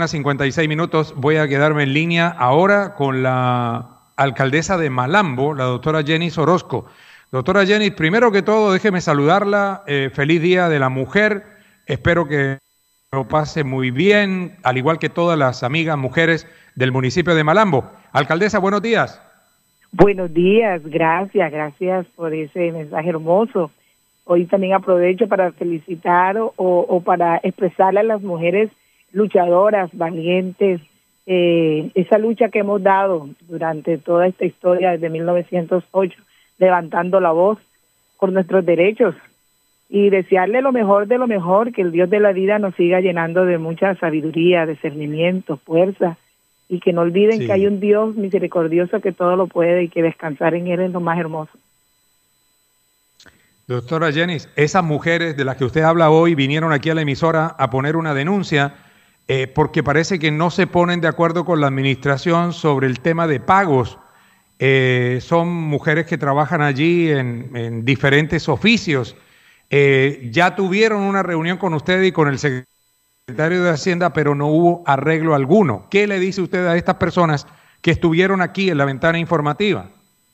56 minutos. Voy a quedarme en línea ahora con la alcaldesa de Malambo, la doctora Jenis Orozco. Doctora Jenis, primero que todo, déjeme saludarla. Feliz Día de la Mujer. Espero que lo pase muy bien, al igual que todas las amigas mujeres del municipio de Malambo. Alcaldesa, buenos días. Buenos días, gracias por ese mensaje hermoso. Hoy también aprovecho para felicitar o para expresarle a las mujeres luchadoras, valientes, esa lucha que hemos dado durante toda esta historia desde 1908, levantando la voz por nuestros derechos y desearle lo mejor de lo mejor, que el Dios de la vida nos siga llenando de mucha sabiduría, discernimiento, fuerza, y que no olviden que hay un Dios misericordioso que todo lo puede y que descansar en Él es lo más hermoso. Doctora Jenis, esas mujeres de las que usted habla hoy vinieron aquí a la emisora a poner una denuncia porque parece que no se ponen de acuerdo con la administración sobre el tema de pagos. Son mujeres que trabajan allí en diferentes oficios. Ya tuvieron una reunión con usted y con el secretario de Hacienda, pero no hubo arreglo alguno. ¿Qué le dice usted a estas personas que estuvieron aquí en la ventana informativa?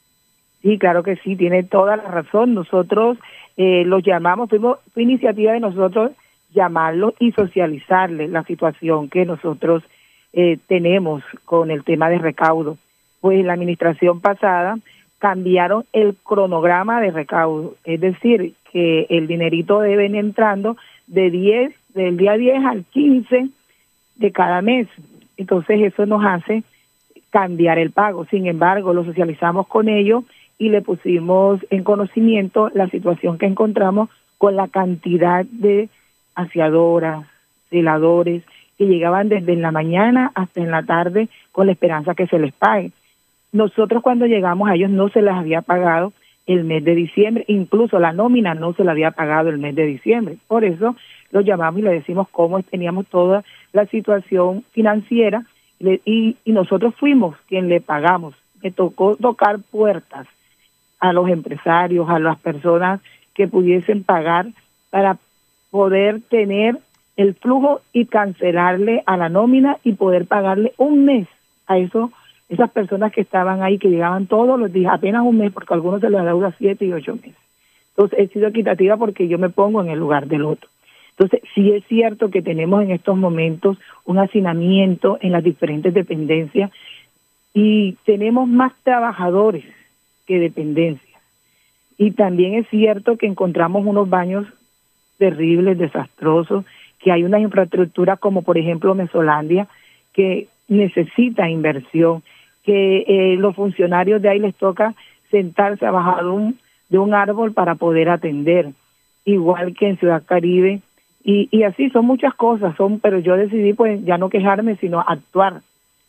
Sí, claro que sí, tiene toda la razón. Nosotros los llamamos, fue iniciativa de nosotros llamarlos y socializarles la situación que nosotros tenemos con el tema de recaudo. Pues en la administración pasada cambiaron el cronograma de recaudo, es decir, que el dinerito debe venir entrando del día 10 al 15 de cada mes. Entonces eso nos hace cambiar el pago. Sin embargo, lo socializamos con ellos y le pusimos en conocimiento la situación que encontramos con la cantidad de aseadoras, celadores, que llegaban desde en la mañana hasta en la tarde con la esperanza que se les pague. Nosotros cuando llegamos a ellos no se les había pagado el mes de diciembre, incluso la nómina no se la había pagado el mes de diciembre. Por eso los llamamos y le decimos cómo teníamos toda la situación financiera y nosotros fuimos quien le pagamos. Me tocó tocar puertas a los empresarios, a las personas que pudiesen pagar para poder tener el flujo y cancelarle a la nómina y poder pagarle un mes a esas personas que estaban ahí, que llegaban todos los días, apenas un mes, porque a algunos se les deuda 7 y 8 meses. Entonces he sido equitativa porque yo me pongo en el lugar del otro. Entonces sí es cierto que tenemos en estos momentos un hacinamiento en las diferentes dependencias y tenemos más trabajadores que dependencias. Y también es cierto que encontramos unos baños terribles, desastrosos, que hay una infraestructura como por ejemplo Mesolandia, que necesita inversión, que los funcionarios de ahí les toca sentarse abajo de un árbol para poder atender, igual que en Ciudad Caribe, y así son muchas cosas, pero yo decidí pues ya no quejarme, sino actuar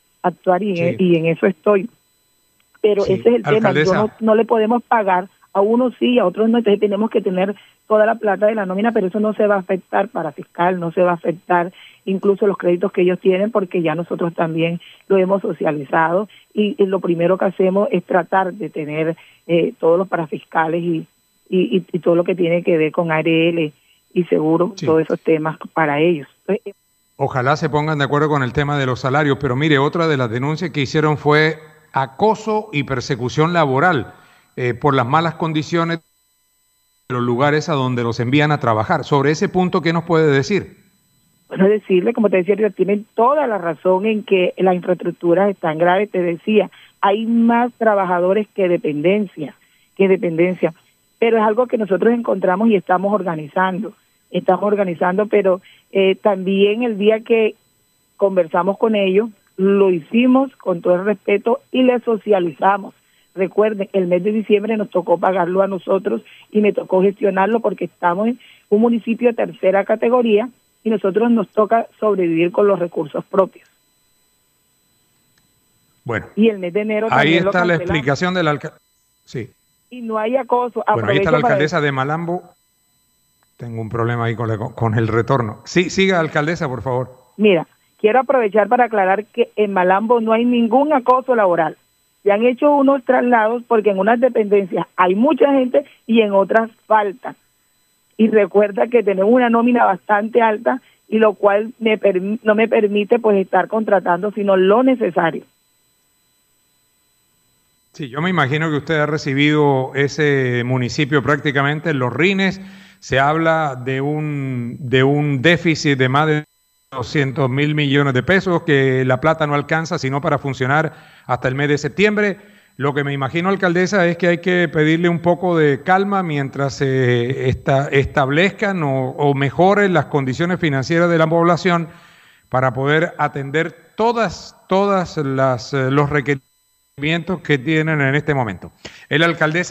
y en eso estoy. Pero ese es el alcaldesa. Tema, no le podemos pagar, a unos sí, a otros no, entonces tenemos que tener toda la plata de la nómina, pero eso no se va a afectar para fiscal, no se va a afectar incluso los créditos que ellos tienen, porque ya nosotros también lo hemos socializado y lo primero que hacemos es tratar de tener todos los parafiscales y todo lo que tiene que ver con ARL y seguro, todos esos temas para ellos. Entonces, ojalá se pongan de acuerdo con el tema de los salarios, pero mire, otra de las denuncias que hicieron fue acoso y persecución laboral por las malas condiciones de los lugares a donde los envían a trabajar. Sobre ese punto, ¿qué nos puede decir? Bueno, decirle, como te decía, tienen toda la razón en que la infraestructura es tan grave. Te decía, hay más trabajadores que dependencia, pero es algo que nosotros encontramos y estamos organizando, pero también el día que conversamos con ellos, lo hicimos con todo el respeto y le socializamos. Recuerden, el mes de diciembre nos tocó pagarlo a nosotros y me tocó gestionarlo porque estamos en un municipio de tercera categoría y nosotros nos toca sobrevivir con los recursos propios. Bueno, y el mes de enero ahí está la explicación del alcalde. Sí. Y no hay acoso. Bueno, ahí está la alcaldesa de Malambo. Tengo un problema ahí con el retorno. Sí, siga, alcaldesa, por favor. Mira, quiero aprovechar para aclarar que en Malambo no hay ningún acoso laboral. Se han hecho unos traslados porque en unas dependencias hay mucha gente y en otras falta. Y recuerda que tenemos una nómina bastante alta y lo cual no me permite pues estar contratando sino lo necesario. Sí, yo me imagino que usted ha recibido ese municipio prácticamente en los rines. Se habla de un déficit de más de 200.000 millones de pesos, que la plata no alcanza sino para funcionar hasta el mes de septiembre. Lo que me imagino, alcaldesa, es que hay que pedirle un poco de calma mientras se establezcan o mejoren las condiciones financieras de la población para poder atender todas los requerimientos que tienen en este momento. El alcaldesa